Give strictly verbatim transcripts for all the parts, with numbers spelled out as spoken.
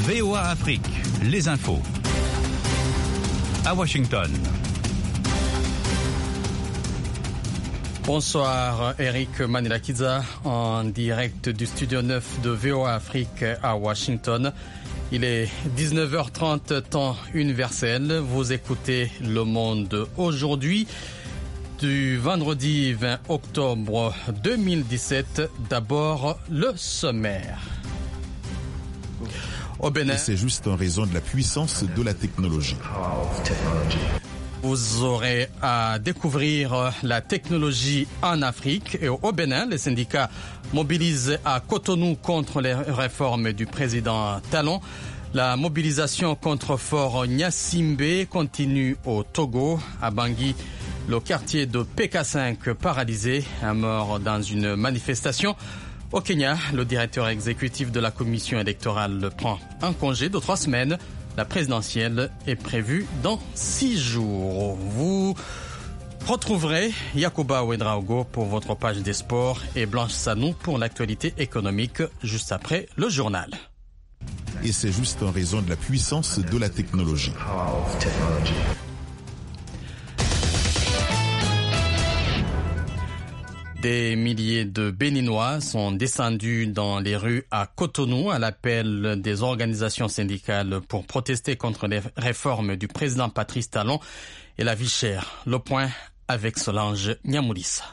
V O A Afrique, les infos. À Washington. Bonsoir, Eric Manilakiza, en direct du studio neuf de V O A Afrique à Washington. Il est dix-neuf heures trente, temps universel. Vous écoutez Le Monde aujourd'hui, du vendredi vingt octobre deux mille dix-sept. D'abord, le sommaire. Au Bénin, c'est juste en raison de la puissance de la technologie. Vous aurez à découvrir la technologie en Afrique et au Bénin. Les syndicats mobilisent à Cotonou contre les réformes du président Talon. La mobilisation contre Fort Gnassingbé continue au Togo. À Bangui, le quartier de P K cinq paralysé, un mort dans une manifestation. Au Kenya, le directeur exécutif de la commission électorale prend un congé de trois semaines. La présidentielle est prévue dans six jours. Vous retrouverez Yacouba Ouedraogo pour votre page des sports et Blanche Sanou pour l'actualité économique juste après le journal. Et c'est juste en raison de la puissance de la technologie. Des milliers de Béninois sont descendus dans les rues à Cotonou à l'appel des organisations syndicales pour protester contre les réformes du président Patrice Talon et la vie chère. Le point avec Solange Nyamoulissa.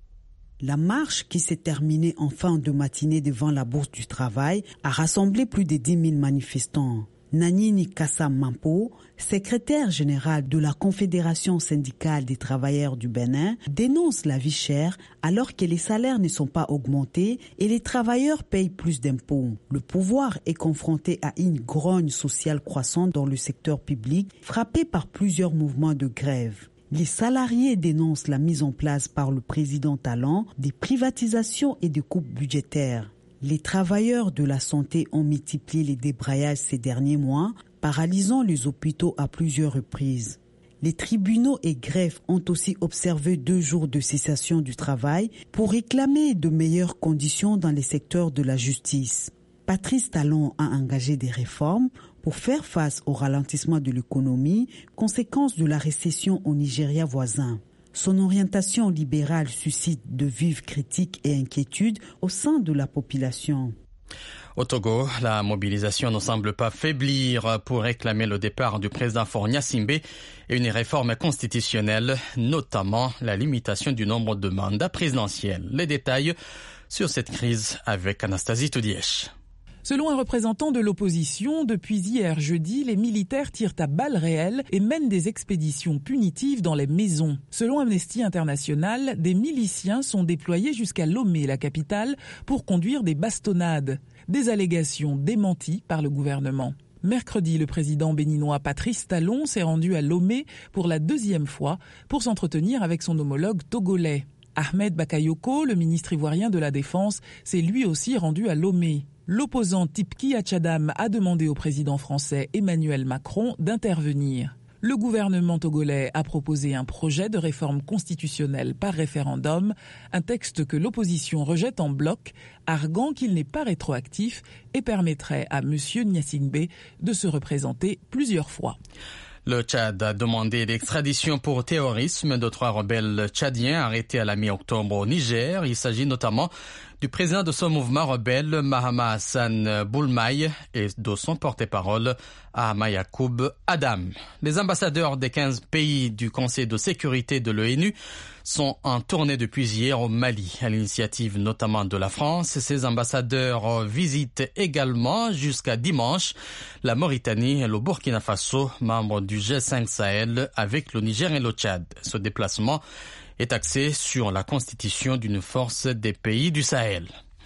La marche, qui s'est terminée en fin de matinée devant la Bourse du Travail, a rassemblé plus de dix mille manifestants. Nanini Kassa Mampo, secrétaire général de la Confédération syndicale des travailleurs du Bénin, dénonce la vie chère alors que les salaires ne sont pas augmentés et les travailleurs payent plus d'impôts. Le pouvoir est confronté à une grogne sociale croissante dans le secteur public, frappé par plusieurs mouvements de grève. Les salariés dénoncent la mise en place par le président Talon des privatisations et des coupes budgétaires. Les travailleurs de la santé ont multiplié les débrayages ces derniers mois, paralysant les hôpitaux à plusieurs reprises. Les tribunaux et greffes ont aussi observé deux jours de cessation du travail pour réclamer de meilleures conditions dans les secteurs de la justice. Patrice Talon a engagé des réformes pour faire face au ralentissement de l'économie, conséquence de la récession au Nigeria voisin. Son orientation libérale suscite de vives critiques et inquiétudes au sein de la population. Au Togo, la mobilisation ne semble pas faiblir pour réclamer le départ du président Fort Gnassingbé et une réforme constitutionnelle, notamment la limitation du nombre de mandats présidentiels. Les détails sur cette crise avec Anastasie Toudièche. Selon un représentant de l'opposition, depuis hier jeudi, les militaires tirent à balles réelles et mènent des expéditions punitives dans les maisons. Selon Amnesty International, des miliciens sont déployés jusqu'à Lomé, la capitale, pour conduire des bastonnades. Des allégations démenties par le gouvernement. Mercredi, le président béninois Patrice Talon s'est rendu à Lomé pour la deuxième fois pour s'entretenir avec son homologue togolais. Ahmed Bakayoko, le ministre ivoirien de la Défense, s'est lui aussi rendu à Lomé. L'opposant Tipki Achadam a demandé au président français Emmanuel Macron d'intervenir. Le gouvernement togolais a proposé un projet de réforme constitutionnelle par référendum, un texte que l'opposition rejette en bloc, arguant qu'il n'est pas rétroactif et permettrait à M. Gnassingbé de se représenter plusieurs fois. Le Tchad a demandé l'extradition pour terrorisme de trois rebelles tchadiens arrêtés à la mi-octobre au Niger. Il s'agit notamment du président de ce mouvement rebelle, Mahama Hassan Boulmaï, et de son porte-parole, Ahama Yacoub Adam. Les ambassadeurs des quinze pays du Conseil de sécurité de l'O N U sont en tournée depuis hier au Mali, à l'initiative notamment de la France. Ces ambassadeurs visitent également jusqu'à dimanche la Mauritanie et le Burkina Faso, membres du G cinq Sahel, avec le Niger et le Tchad. Ce déplacement est axé sur la constitution d'une force des pays du Sahel.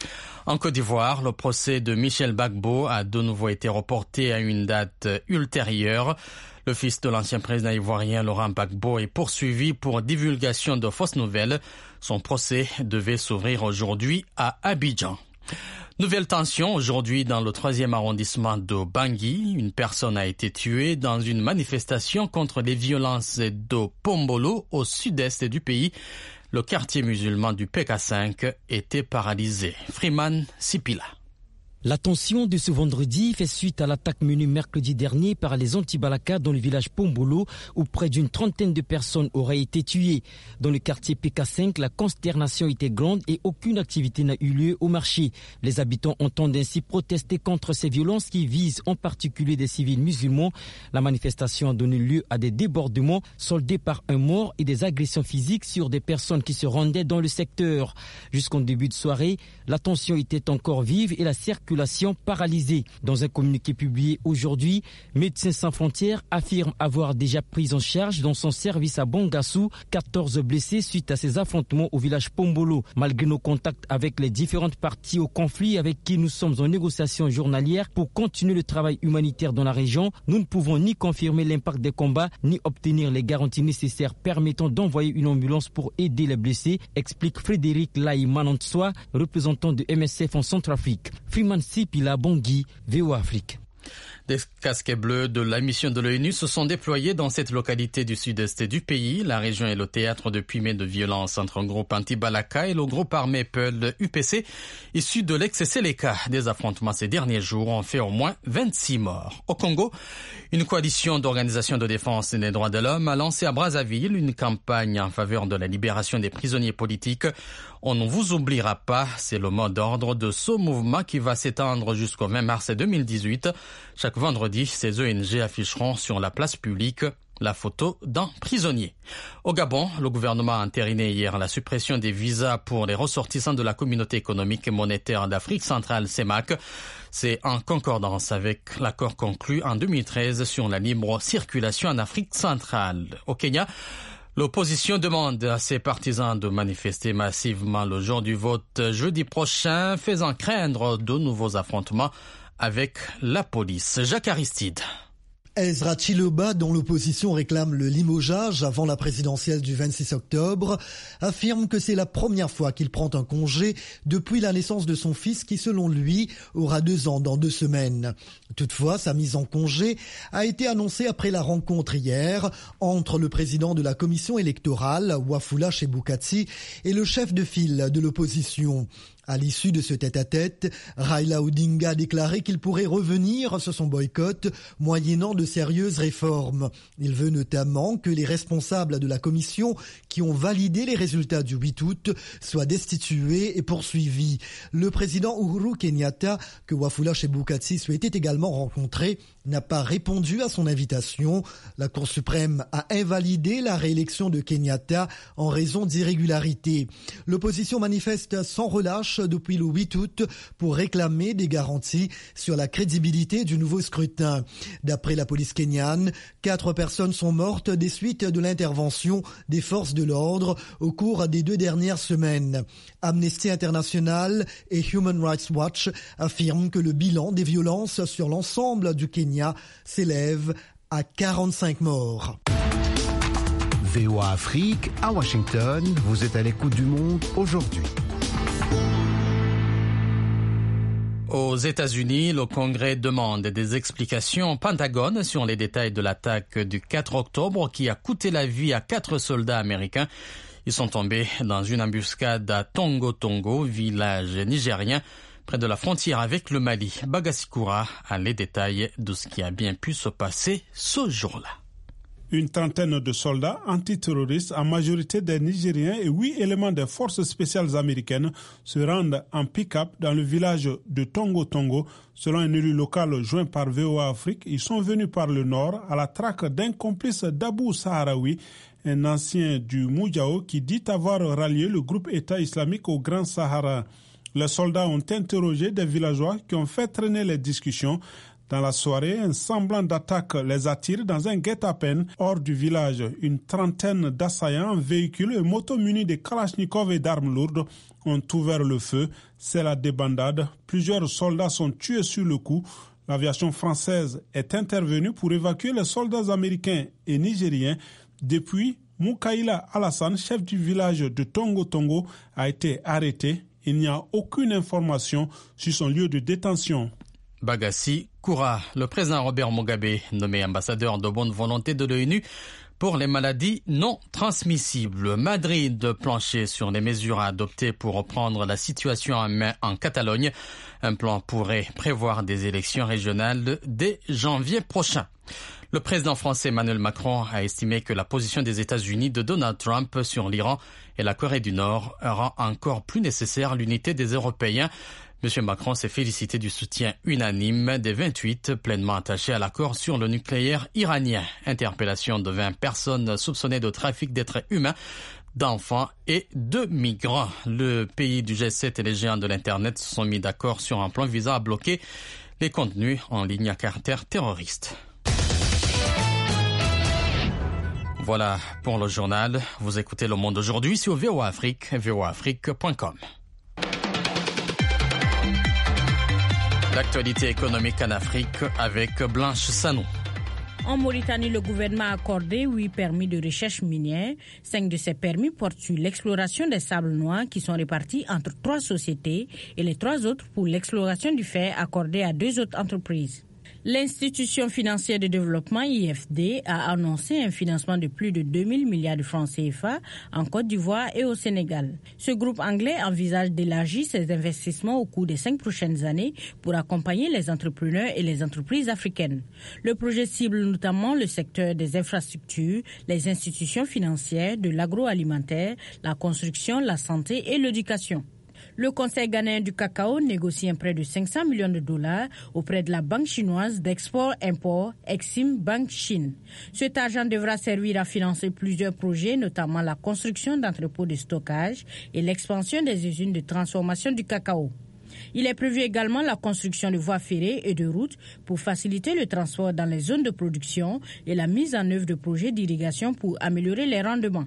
En Côte d'Ivoire, le procès de Michel Gbagbo a de nouveau été reporté à une date ultérieure. Le fils de l'ancien président ivoirien Laurent Gbagbo est poursuivi pour divulgation de fausses nouvelles. Son procès devait s'ouvrir aujourd'hui à Abidjan. Nouvelle tension aujourd'hui dans le troisième arrondissement de Bangui. Une personne a été tuée dans une manifestation contre les violences de Pombolo au sud-est du pays. Le quartier musulman du P K cinq était paralysé. Freeman Sipila. La tension de ce vendredi fait suite à l'attaque menée mercredi dernier par les anti-Balaka dans le village Pombolo où près d'une trentaine de personnes auraient été tuées. Dans le quartier P K cinq, la consternation était grande et aucune activité n'a eu lieu au marché. Les habitants entendent ainsi protester contre ces violences qui visent en particulier des civils musulmans. La manifestation a donné lieu à des débordements soldés par un mort et des agressions physiques sur des personnes qui se rendaient dans le secteur. Jusqu'en début de soirée, la tension était encore vive et la circulation paralysée. Dans un communiqué publié aujourd'hui, Médecins sans frontières affirme avoir déjà pris en charge dans son service à Bangassou quatorze blessés suite à ces affrontements au village Pombolo. Malgré nos contacts avec les différentes parties au conflit avec qui nous sommes en négociation journalière pour continuer le travail humanitaire dans la région, nous ne pouvons ni confirmer l'impact des combats ni obtenir les garanties nécessaires permettant d'envoyer une ambulance pour aider les blessés, explique Frédéric Laï Manantsoa, représentant de M S F en Centrafrique. Freeman Sipila Bangui, V O A Afrique. Des casquets bleus de la mission de l'ONU se sont déployés dans cette localité du sud-est du pays. La région est le théâtre depuis mai de violences entre un groupe anti-Balaka et le groupe armé Peul U P C, issu de l'ex-Seleka. Des affrontements ces derniers jours ont fait au moins vingt-six morts. Au Congo, une coalition d'organisations de défense des droits de l'homme a lancé à Brazzaville une campagne en faveur de la libération des prisonniers politiques. On ne vous oubliera pas, c'est le mot d'ordre de ce mouvement qui va s'étendre jusqu'au vingt mars deux mille dix-huit. Chaque vendredi, ces O N G afficheront sur la place publique la photo d'un prisonnier. Au Gabon, le gouvernement a entériné hier la suppression des visas pour les ressortissants de la communauté économique et monétaire d'Afrique centrale, C E M A C. C'est en concordance avec l'accord conclu en deux mille treize sur la libre circulation en Afrique centrale. Au Kenya, l'opposition demande à ses partisans de manifester massivement le jour du vote jeudi prochain, faisant craindre de nouveaux affrontements avec la police. Jacques Aristide. Ezra Chiloba, dont l'opposition réclame le limogeage avant la présidentielle du vingt-six octobre, affirme que c'est la première fois qu'il prend un congé depuis la naissance de son fils qui, selon lui, aura deux ans dans deux semaines. Toutefois, sa mise en congé a été annoncée après la rencontre hier entre le président de la commission électorale, Wafula Chebukati, et le chef de file de l'opposition. À l'issue de ce tête-à-tête, Raila Odinga a déclaré qu'il pourrait revenir sur son boycott moyennant de sérieuses réformes. Il veut notamment que les responsables de la commission qui ont validé les résultats du huit août soient destitués et poursuivis. Le président Uhuru Kenyatta, que Wafula Chebukati souhaitait également rencontrer, n'a pas répondu à son invitation. La Cour suprême a invalidé la réélection de Kenyatta en raison d'irrégularités. L'opposition manifeste sans relâche depuis le huit août pour réclamer des garanties sur la crédibilité du nouveau scrutin. D'après la police kenyane, quatre personnes sont mortes des suites de l'intervention des forces de l'ordre au cours des deux dernières semaines. Amnesty International et Human Rights Watch affirment que le bilan des violences sur l'ensemble du Kenya s'élève à quarante-cinq morts. V O A Afrique, à Washington, vous êtes à l'écoute du monde aujourd'hui. Aux États-Unis, le Congrès demande des explications au Pentagone sur les détails de l'attaque du quatre octobre qui a coûté la vie à quatre soldats américains. Ils sont tombés dans une embuscade à Tongo Tongo, village nigérien, près de la frontière avec le Mali. Bagasikura a les détails de ce qui a bien pu se passer ce jour-là. Une trentaine de soldats antiterroristes, en majorité des Nigériens et huit éléments des forces spéciales américaines, se rendent en pick-up dans le village de Tongo Tongo. Selon un élu local joint par V O A Afrique, ils sont venus par le nord à la traque d'un complice d'Abou Saharaoui, un ancien du Moudjao qui dit avoir rallié le groupe État islamique au Grand Sahara. Les soldats ont interrogé des villageois qui ont fait traîner les discussions. Dans la soirée, un semblant d'attaque les attire dans un guet-apens hors du village. Une trentaine d'assaillants en véhicules et motos munis de kalachnikovs et d'armes lourdes ont ouvert le feu. C'est la débandade. Plusieurs soldats sont tués sur le coup. L'aviation française est intervenue pour évacuer les soldats américains et nigériens. Depuis, Moukaïla Alassane, chef du village de Tongo Tongo, a été arrêté. Il n'y a aucune information sur son lieu de détention. Bagassi Koura, le président Robert Mugabe, nommé ambassadeur de bonne volonté de l'ONU pour les maladies non transmissibles. Madrid planchait sur les mesures à adopter pour reprendre la situation en main en Catalogne. Un plan pourrait prévoir des élections régionales dès janvier prochain. Le président français Emmanuel Macron a estimé que la position des États-Unis de Donald Trump sur l'Iran et la Corée du Nord rend encore plus nécessaire l'unité des Européens. M. Macron s'est félicité du soutien unanime des vingt-huit pleinement attachés à l'accord sur le nucléaire iranien. Interpellation de vingt personnes soupçonnées de trafic d'êtres humains, d'enfants et de migrants. Le pays du G sept et les géants de l'Internet se sont mis d'accord sur un plan visant à bloquer les contenus en ligne à caractère terroriste. Voilà pour le journal. Vous écoutez Le Monde aujourd'hui sur V O A Afrique, v o a afrique point com. L'actualité économique en Afrique avec Blanche Sanou. En Mauritanie, le gouvernement a accordé huit permis de recherche minière. Cinq de ces permis portent sur l'exploration des sables noirs qui sont répartis entre trois sociétés et les trois autres pour l'exploration du fer accordés à deux autres entreprises. L'institution financière de développement I F D a annoncé un financement de plus de deux mille milliards de francs C F A en Côte d'Ivoire et au Sénégal. Ce groupe anglais envisage d'élargir ses investissements au cours des cinq prochaines années pour accompagner les entrepreneurs et les entreprises africaines. Le projet cible notamment le secteur des infrastructures, les institutions financières, de l'agroalimentaire, la construction, la santé et l'éducation. Le Conseil ghanéen du cacao négocie un prêt de cinq cents millions de dollars auprès de la banque chinoise d'export-import Exim Bank Chine. Cet argent devra servir à financer plusieurs projets, notamment la construction d'entrepôts de stockage et l'expansion des usines de transformation du cacao. Il est prévu également la construction de voies ferrées et de routes pour faciliter le transport dans les zones de production et la mise en œuvre de projets d'irrigation pour améliorer les rendements.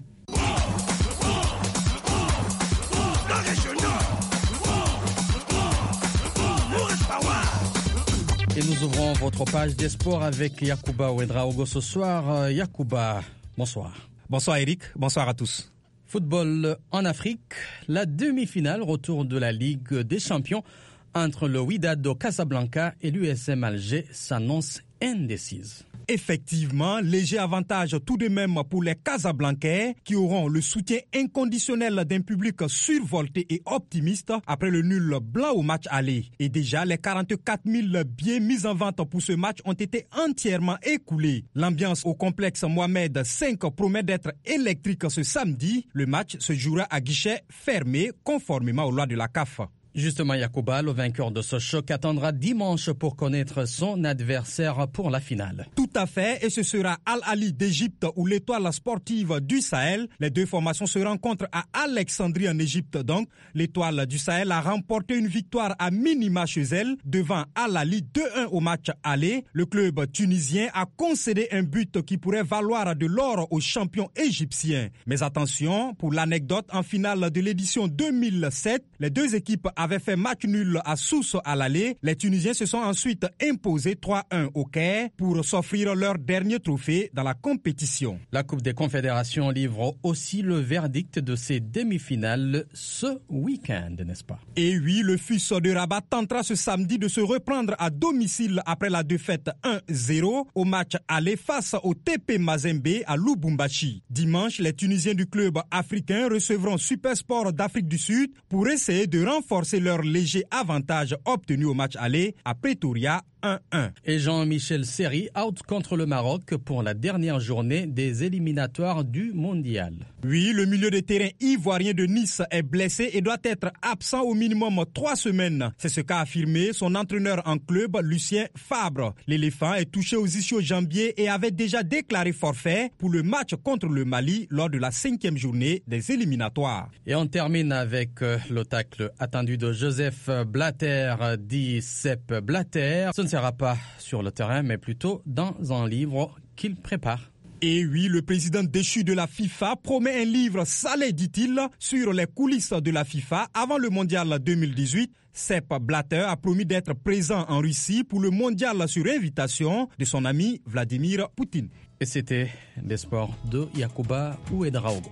Et nous ouvrons votre page des sports avec Yacouba Ouedraogo ce soir. Yacouba, bonsoir. Bonsoir Eric, bonsoir à tous. Football en Afrique, la demi-finale retour de la Ligue des Champions entre le Wydad de Casablanca et l'U S M Alger s'annonce indécise. Effectivement, léger avantage tout de même pour les Casablancais qui auront le soutien inconditionnel d'un public survolté et optimiste après le nul blanc au match aller. Et déjà, les quarante-quatre mille billets mis en vente pour ce match ont été entièrement écoulés. L'ambiance au complexe Mohamed cinq promet d'être électrique ce samedi. Le match se jouera à guichet fermé conformément aux lois de la C A F. Justement, Yacouba, le vainqueur de ce choc attendra dimanche pour connaître son adversaire pour la finale. Tout à fait, et ce sera Al Ahly d'Égypte ou l'Étoile sportive du Sahel. Les deux formations se rencontrent à Alexandrie en Égypte. Donc, l'Étoile du Sahel a remporté une victoire à minima chez elle devant Al Ahly deux un au match aller. Le club tunisien a concédé un but qui pourrait valoir de l'or aux champions égyptiens. Mais attention, pour l'anecdote, en finale de l'édition deux mille sept, les deux équipes avaient fait match nul à Sousse à l'aller. Les Tunisiens se sont ensuite imposés trois un au Caire pour s'offrir leur dernier trophée dans la compétition. La Coupe des Confédérations livre aussi le verdict de ces demi-finales ce week-end, n'est-ce pas? Et oui, le F U S de Rabat tentera ce samedi de se reprendre à domicile après la défaite un zéro au match aller face au T P Mazembe à Lubumbashi. Dimanche, les Tunisiens du club africain recevront Supersport d'Afrique du Sud pour essayer de renforcer leur léger avantage obtenu au match aller à Pretoria un un. Et Jean-Michel Seri out contre le Maroc pour la dernière journée des éliminatoires du mondial. Oui, le milieu de terrain ivoirien de Nice est blessé et doit être absent au minimum trois semaines. C'est ce qu'a affirmé son entraîneur en club, Lucien Fabre. L'éléphant est touché aux ischio-jambiers et avait déjà déclaré forfait pour le match contre le Mali lors de la cinquième journée des éliminatoires. Et on termine avec le tacle attendu de Joseph Blatter, dit Sepp Blatter. Ce ne sera pas sur le terrain, mais plutôt dans un livre qu'il prépare. Et oui, le président déchu de la FIFA promet un livre salé, dit-il, sur les coulisses de la FIFA avant le mondial deux mille dix-huit. Sepp Blatter a promis d'être présent en Russie pour le mondial sur invitation de son ami Vladimir Poutine. Et c'était les sports de Yacouba Ouedraogo.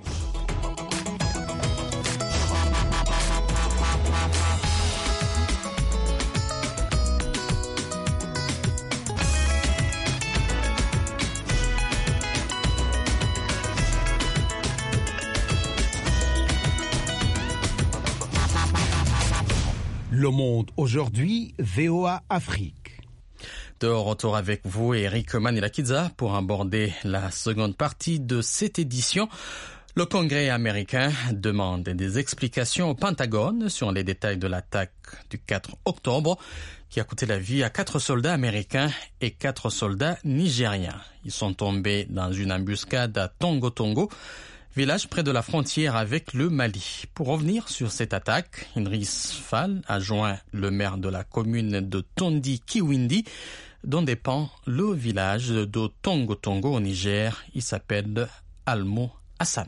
Le Monde aujourd'hui, V O A Afrique. De retour avec vous, Eric Manilakidza, pour aborder la seconde partie de cette édition. Le Congrès américain demande des explications au Pentagone sur les détails de l'attaque du quatre octobre qui a coûté la vie à quatre soldats américains et quatre soldats nigériens. Ils sont tombés dans une embuscade à Tongo Tongo, village près de la frontière avec le Mali. Pour revenir sur cette attaque, Idriss Fall a joint le maire de la commune de Tondi Kiwindi, dont dépend le village de Tongo Tongo au Niger. Il s'appelle Almo Hassan.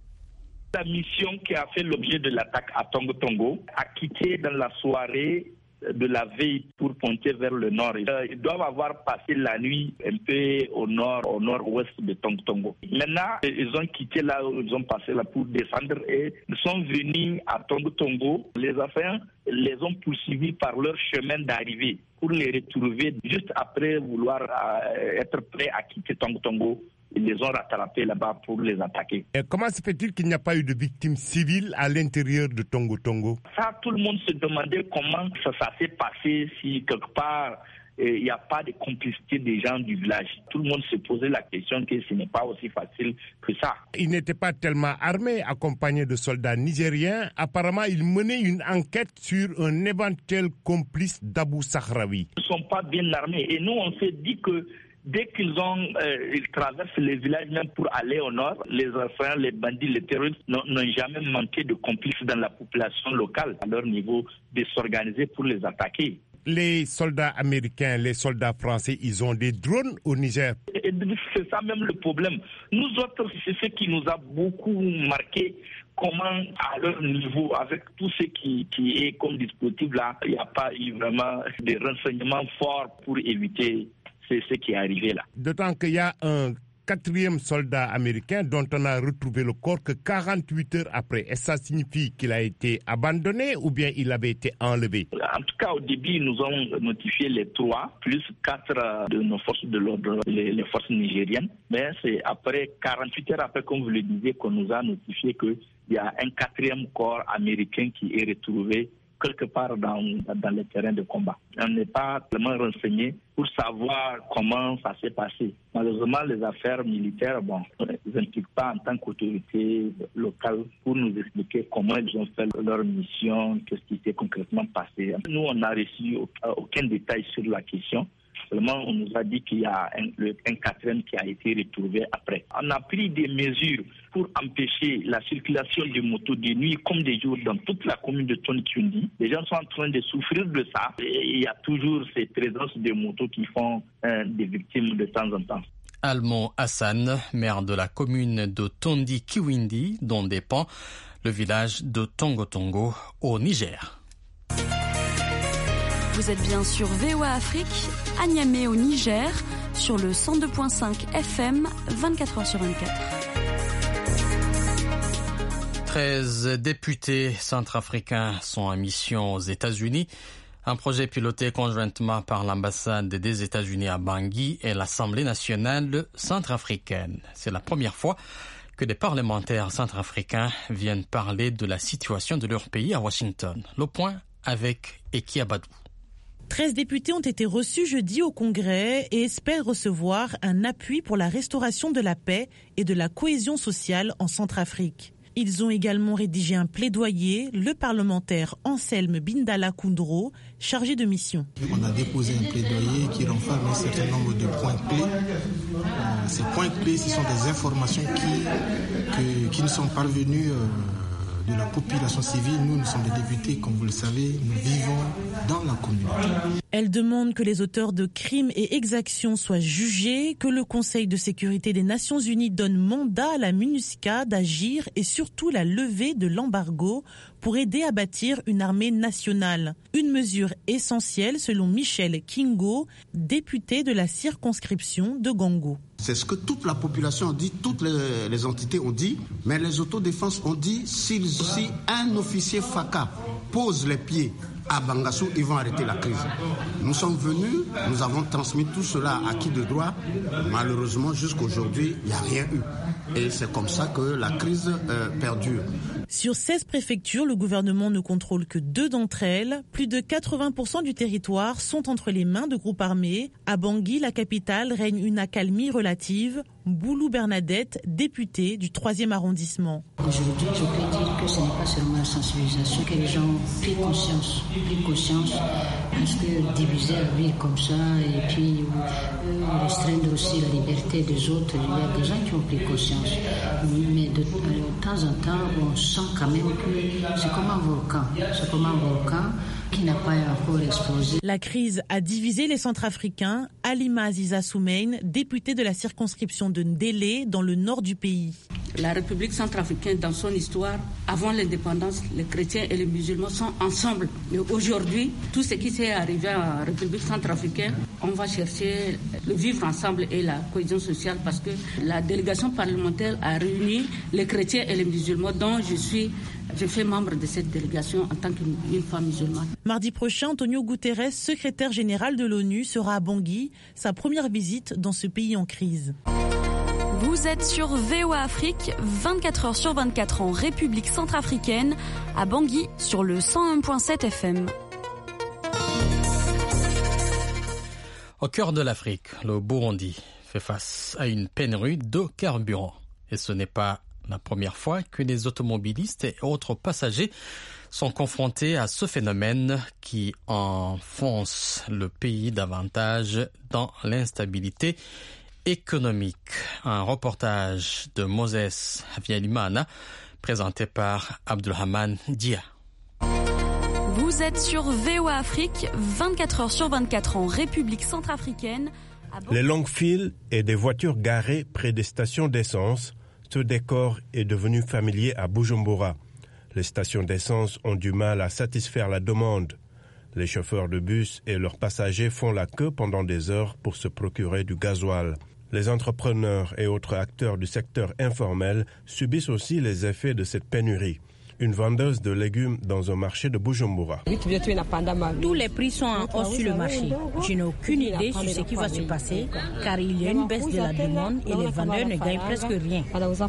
La mission qui a fait l'objet de l'attaque à Tongo Tongo a quitté dans la soirée de la veille pour pointer vers le nord. Ils doivent avoir passé la nuit un peu au nord, au nord-ouest de Tongo Tongo. Maintenant, ils ont quitté là où ils ont passé là pour descendre et ils sont venus à Tongo Tongo. Les Africains les ont poursuivis par leur chemin d'arrivée pour les retrouver juste après vouloir euh, être prêts à quitter Tongo Tongo. Ils les ont rattrapés là-bas pour les attaquer. Et comment se fait-il qu'il n'y a pas eu de victimes civiles à l'intérieur de Tongo Tongo? Ça, tout le monde se demandait comment ça, ça s'est passé, si quelque part il n'y a pas de complicité des gens du village. Tout le monde se posait la question que ce n'est pas aussi facile que ça. Ils n'étaient pas tellement armés, accompagnés de soldats nigériens. Apparemment, ils menaient une enquête sur un éventuel complice d'Abou Sahraoui. Ils ne sont pas bien armés et nous, on s'est dit que dès qu'ils ont, euh, ils traversent les villages même pour aller au nord, les enfants, les bandits, les terroristes n'ont, n'ont jamais manqué de complices dans la population locale à leur niveau de s'organiser pour les attaquer. Les soldats américains, les soldats français, ils ont des drones au Niger. Et c'est ça même le problème. Nous autres, c'est ce qui nous a beaucoup marqué. Comment, à leur niveau, avec tout ce qui, qui est comme dispositif là, il n'y a pas eu vraiment de renseignements forts pour éviter c'est ce qui est arrivé là. D'autant qu'il y a un quatrième soldat américain dont on a retrouvé le corps que quarante-huit heures après. Est-ce que ça signifie qu'il a été abandonné ou bien il avait été enlevé? En tout cas, au début, ils nous ont notifié les trois, plus quatre de nos forces de l'ordre, les, les forces nigériennes. Mais c'est après quarante-huit heures après, comme vous le disiez, qu'on nous a notifié qu'il y a un quatrième corps américain qui est retrouvé quelque part dans, dans les terrains de combat. On n'est pas tellement renseigné pour savoir comment ça s'est passé. Malheureusement, les affaires militaires, bon, ils n'impliquent pas en tant qu'autorité locale pour nous expliquer comment ils ont fait leur mission, qu'est-ce qui s'est concrètement passé. Nous, on n'a reçu aucun détail sur la question. Seulement, on nous a dit qu'il y a un, un quatrième qui a été retrouvé après. On a pris des mesures pour empêcher la circulation des motos de nuit comme de jour dans toute la commune de Tonikundi. Les gens sont en train de souffrir de ça. Et il y a toujours ces présences de motos qui font euh, des victimes de temps en temps. Almo Hassan, maire de la commune de Tondi Kiwindi, dont dépend le village de Tongo Tongo au Niger. Vous êtes bien sur V O A Afrique, à Niamey au Niger, sur le cent deux virgule cinq F M, vingt-quatre heures sur vingt-quatre. treize députés centrafricains sont en mission aux États-Unis. Un projet piloté conjointement par l'ambassade des États-Unis à Bangui et l'Assemblée nationale centrafricaine. C'est la première fois que des parlementaires centrafricains viennent parler de la situation de leur pays à Washington. Le point avec Eki Abadou. treize députés ont été reçus jeudi au Congrès et espèrent recevoir un appui pour la restauration de la paix et de la cohésion sociale en Centrafrique. Ils ont également rédigé un plaidoyer, le parlementaire Anselme Bindala Koundro, chargé de mission. On a déposé un plaidoyer qui renferme un certain nombre de points clés. Euh, ces points clés, ce sont des informations qui, que, qui nous sont parvenues euh, de la population civile. Nous, nous sommes des députés, comme vous le savez, nous vivons dans la communauté. Elle demande que les auteurs de crimes et exactions soient jugés, que le Conseil de sécurité des Nations Unies donne mandat à la MINUSCA d'agir et surtout la levée de l'embargo pour aider à bâtir une armée nationale. Une mesure essentielle selon Michel Kingo, député de la circonscription de Gango. C'est ce que toute la population a dit, toutes les, les entités ont dit, mais les autodéfenses ont dit si, si un officier FACA pose les pieds à Bangassou, ils vont arrêter la crise. Nous sommes venus, nous avons transmis tout cela à acquis de droit. Malheureusement, jusqu'à aujourd'hui, il n'y a rien eu. Et c'est comme ça que la crise euh, perdure. Sur seize préfectures, le gouvernement ne contrôle que deux d'entre elles. Plus de quatre-vingts pour cent du territoire sont entre les mains de groupes armés. À Bangui, la capitale, règne une accalmie relative. Boulou Bernadette, députée du troisième arrondissement. Aujourd'hui, je peux dire que ce n'est pas seulement la sensibilisation, que les gens ont pris conscience, pris conscience, parce que diviser la vie comme ça, et puis euh, restreindre aussi la liberté des autres, il y a des gens qui ont pris conscience. Mais de, de temps en temps, on sent quand même que c'est comme un volcan, c'est comme un volcan qui n'a pas encore explosé. La crise a divisé les Centrafricains. Halima Aziza Soumeine, députée de la circonscription de Ndélé, dans le nord du pays. La République centrafricaine, dans son histoire, avant l'indépendance, les chrétiens et les musulmans sont ensemble. Mais aujourd'hui, tout ce qui s'est arrivé en République centrafricaine, on va chercher le vivre ensemble et la cohésion sociale, parce que la délégation parlementaire a réuni les chrétiens et les musulmans, dont je suis Je fais membre de cette délégation en tant qu'une femme musulmane. Mardi prochain, Antonio Guterres, secrétaire général de l'ONU, sera à Bangui, sa première visite dans ce pays en crise. Vous êtes sur V O A Afrique, vingt-quatre heures sur vingt-quatre en République centrafricaine, à Bangui sur le cent un virgule sept F M. Au cœur de l'Afrique, le Burundi fait face à une pénurie de carburant. Et ce n'est pas la première fois que les automobilistes et autres passagers sont confrontés à ce phénomène qui enfonce le pays davantage dans l'instabilité économique. Un reportage de Moses Havyalimana présenté par Abdulrahman Dia. Vous êtes sur V O A Afrique, vingt-quatre heures sur vingt-quatre en République centrafricaine. Les longues files et des voitures garées près des stations d'essence, ce décor est devenu familier à Bujumbura. Les stations d'essence ont du mal à satisfaire la demande. Les chauffeurs de bus et leurs passagers font la queue pendant des heures pour se procurer du gasoil. Les entrepreneurs et autres acteurs du secteur informel subissent aussi les effets de cette pénurie. Une vendeuse de légumes dans un marché de Bujumbura. Tous les prix sont en hausse sur le marché. Je n'ai aucune idée sur ce qui va se passer, car il y a une baisse de la demande et les vendeurs ne gagnent presque rien.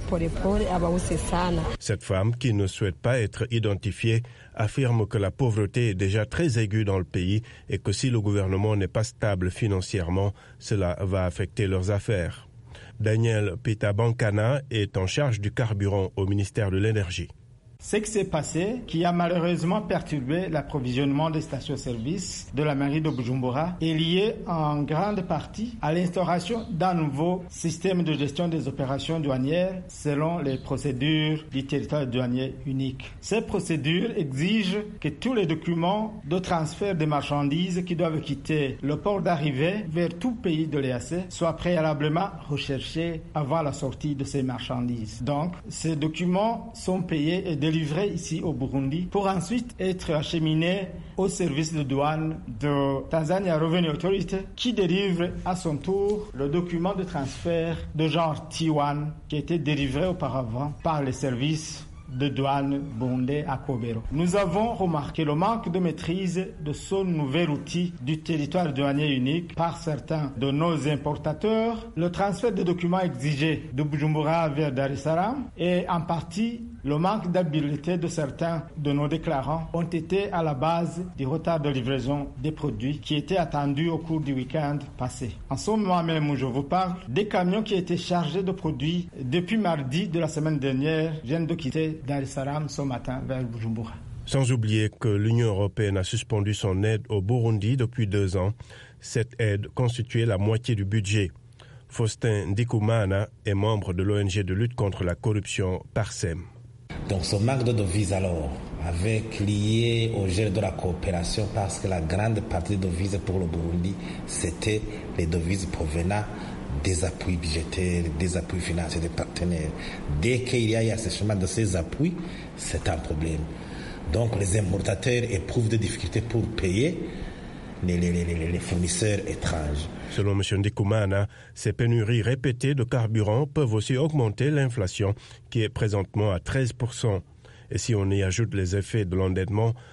Cette femme, qui ne souhaite pas être identifiée, affirme que la pauvreté est déjà très aiguë dans le pays et que si le gouvernement n'est pas stable financièrement, cela va affecter leurs affaires. Daniel Pitabankana est en charge du carburant au ministère de l'Énergie. Ce qui s'est passé, qui a malheureusement perturbé l'approvisionnement des stations-service de la mairie de Bujumbura, est lié en grande partie à l'instauration d'un nouveau système de gestion des opérations douanières selon les procédures du territoire douanier unique. Ces procédures exigent que tous les documents de transfert des marchandises qui doivent quitter le port d'arrivée vers tout pays de l'E A C soient préalablement recherchés avant la sortie de ces marchandises. Donc, ces documents sont payés et délivrés livrés ici au Burundi pour ensuite être acheminés au service de douane de Tanzania Revenue Authority qui délivre à son tour le document de transfert de genre T un qui était délivré auparavant par les services de douane burundais à Kobero. Nous avons remarqué le manque de maîtrise de ce nouvel outil du territoire douanier unique par certains de nos importateurs, le transfert de documents exigés de Bujumbura vers Dar es Salaam et en partie le manque d'habileté de certains de nos déclarants ont été à la base du retard de livraison des produits qui étaient attendus au cours du week-end passé. En ce moment même où je vous parle, des camions qui étaient chargés de produits depuis mardi de la semaine dernière viennent de quitter Dar es Salaam ce matin vers Bujumbura. Sans oublier que l'Union européenne a suspendu son aide au Burundi depuis deux ans. Cette aide constituait la moitié du budget. Faustin Ndikumana est membre de l'O N G de lutte contre la corruption Parsem. Donc ce manque de devises alors, avec lié au gel de la coopération, parce que la grande partie des devises pour le Burundi, c'était les devises provenant des appuis budgétaires, des appuis financiers des partenaires. Dès qu'il y a assèchement de ces appuis, c'est un problème. Donc les importateurs éprouvent des difficultés pour payer les, les, les, les fournisseurs étrangers. Selon M. Ndikumana, ces pénuries répétées de carburant peuvent aussi augmenter l'inflation qui est présentement à treize pour cent. Et si on y ajoute les effets de l'endettement,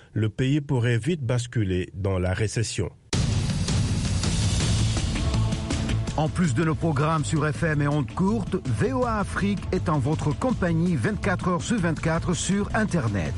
le pays pourrait vite basculer dans la récession. En plus de nos programmes sur F M et ondes courtes, V O A Afrique est en votre compagnie vingt-quatre heures sur vingt-quatre sur Internet.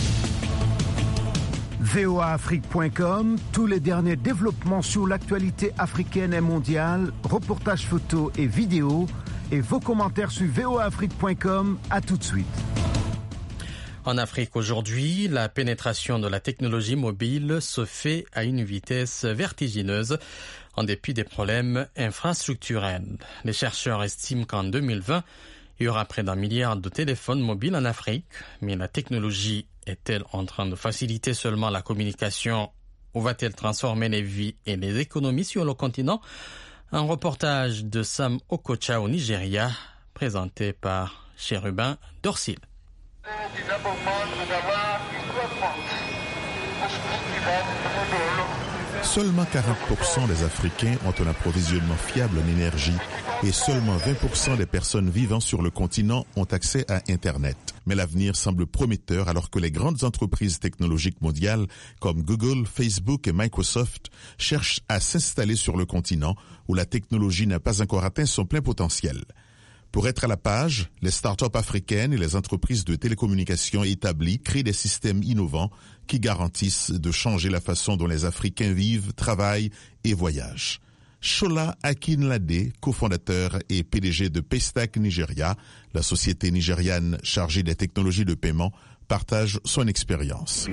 V O A Afrique point com, tous les derniers développements sur l'actualité africaine et mondiale, reportages photos et vidéos, et vos commentaires sur V O A Afrique point com. À tout de suite. En Afrique aujourd'hui, la pénétration de la technologie mobile se fait à une vitesse vertigineuse en dépit des problèmes infrastructurels. Les chercheurs estiment qu'en deux mille vingt, il y aura près d'un milliard de téléphones mobiles en Afrique, mais la technologie est-elle en train de faciliter seulement la communication ou va-t-elle transformer les vies et les économies sur le continent? Un reportage de Sam Okocha au Nigeria, présenté par Chérubin Dorsil. Seulement quarante pour cent des Africains ont un approvisionnement fiable en énergie et seulement vingt pour cent des personnes vivant sur le continent ont accès à Internet. Mais l'avenir semble prometteur alors que les grandes entreprises technologiques mondiales comme Google, Facebook et Microsoft cherchent à s'installer sur le continent où la technologie n'a pas encore atteint son plein potentiel. Pour être à la page, les startups africaines et les entreprises de télécommunications établies créent des systèmes innovants qui garantissent de changer la façon dont les Africains vivent, travaillent et voyagent. Shola Akinlade, cofondateur et P D G de Paystack Nigeria, la société nigériane chargée des technologies de paiement, partage son expérience.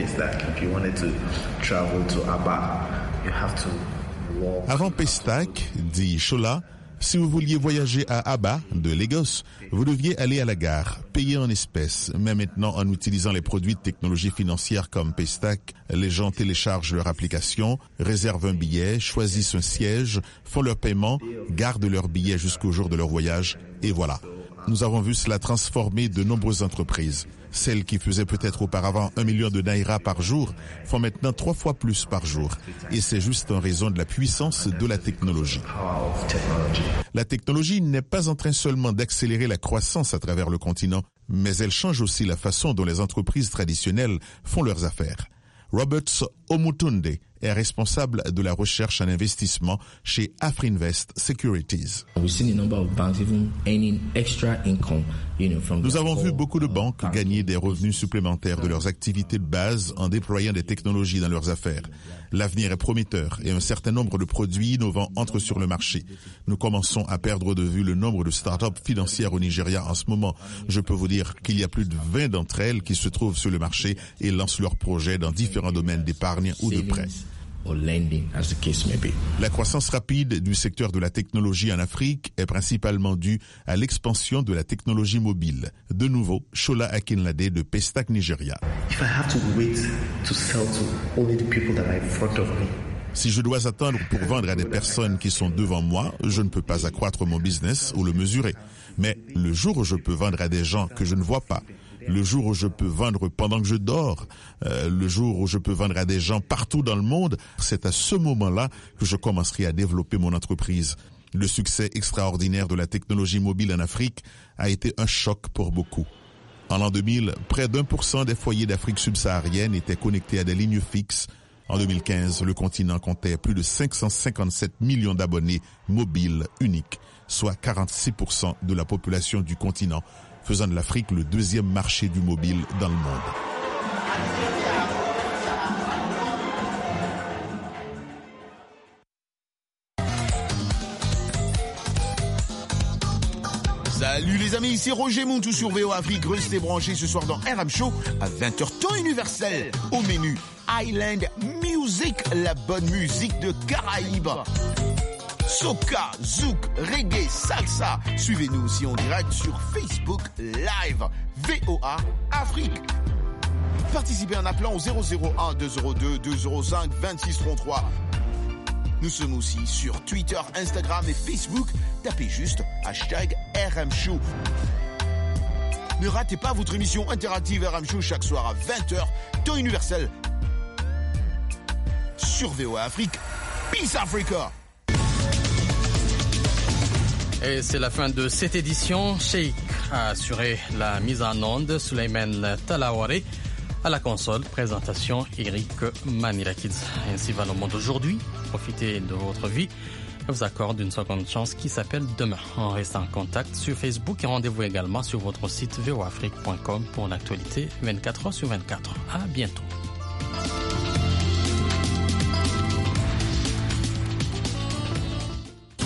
Avant Paystack, dit Shola, si vous vouliez voyager à Aba, de Lagos, vous deviez aller à la gare, payer en espèces. Mais maintenant, en utilisant les produits de technologie financière comme Paystack, les gens téléchargent leur application, réservent un billet, choisissent un siège, font leur paiement, gardent leur billet jusqu'au jour de leur voyage, et voilà. Nous avons vu cela transformer de nombreuses entreprises. Celles qui faisaient peut-être auparavant un million de naira par jour font maintenant trois fois plus par jour. Et c'est juste en raison de la puissance de la technologie. La technologie n'est pas en train seulement d'accélérer la croissance à travers le continent, mais elle change aussi la façon dont les entreprises traditionnelles font leurs affaires. Roberts Omutunde est responsable de la recherche en investissement chez Afrinvest Securities. Nous avons vu beaucoup de banques gagner des revenus supplémentaires de leurs activités de base en déployant des technologies dans leurs affaires. L'avenir est prometteur et un certain nombre de produits innovants entrent sur le marché. Nous commençons à perdre de vue le nombre de start-up financières au Nigeria en ce moment. Je peux vous dire qu'il y a plus de vingt d'entre elles qui se trouvent sur le marché et lancent leurs projets dans différents domaines d'épargne ou de prêt. La croissance rapide du secteur de la technologie en Afrique est principalement due à l'expansion de la technologie mobile. De nouveau, Shola Akinlade de Paystack Nigeria. Si je dois attendre pour vendre à des personnes qui sont devant moi, je ne peux pas accroître mon business ou le mesurer. Mais le jour où je peux vendre à des gens que je ne vois pas, le jour où je peux vendre pendant que je dors, euh, le jour où je peux vendre à des gens partout dans le monde, c'est à ce moment-là que je commencerai à développer mon entreprise. Le succès extraordinaire de la technologie mobile en Afrique a été un choc pour beaucoup. En l'an deux mille, près d'un pour cent des foyers d'Afrique subsaharienne étaient connectés à des lignes fixes. En deux mille quinze, le continent comptait plus de cinq cent cinquante-sept millions d'abonnés mobiles uniques, soit quarante-six pour cent de la population du continent, faisant de l'Afrique le deuxième marché du mobile dans le monde. Salut les amis, c'est Roger Montou sur V O A Afrique. Restez branchés ce soir dans R M Show à vingt heures temps universel. Au menu, Island Music, la bonne musique de Caraïbes. Soca, zouk, reggae, salsa. Suivez-nous aussi en direct sur Facebook Live. V O A Afrique. Participez en appelant au zéro zéro un deux zéro deux deux zéro cinq vingt-six trente-trois. Nous sommes aussi sur Twitter, Instagram et Facebook. Tapez juste hashtag R M Show. Ne ratez pas votre émission interactive R M Show chaque soir à vingt heures, temps universel. Sur V O A Afrique. Peace Africa. Et c'est la fin de cette édition. Sheikh a assuré la mise en onde, Souleymane Talawari À la console, présentation Eric Manirakidze. Ainsi va le monde aujourd'hui. Profitez de votre vie. Je vous accorde une seconde chance qui s'appelle demain. On reste en contact sur Facebook et rendez-vous également sur votre site v o afrique point com pour l'actualité vingt-quatre heures sur vingt-quatre. À bientôt.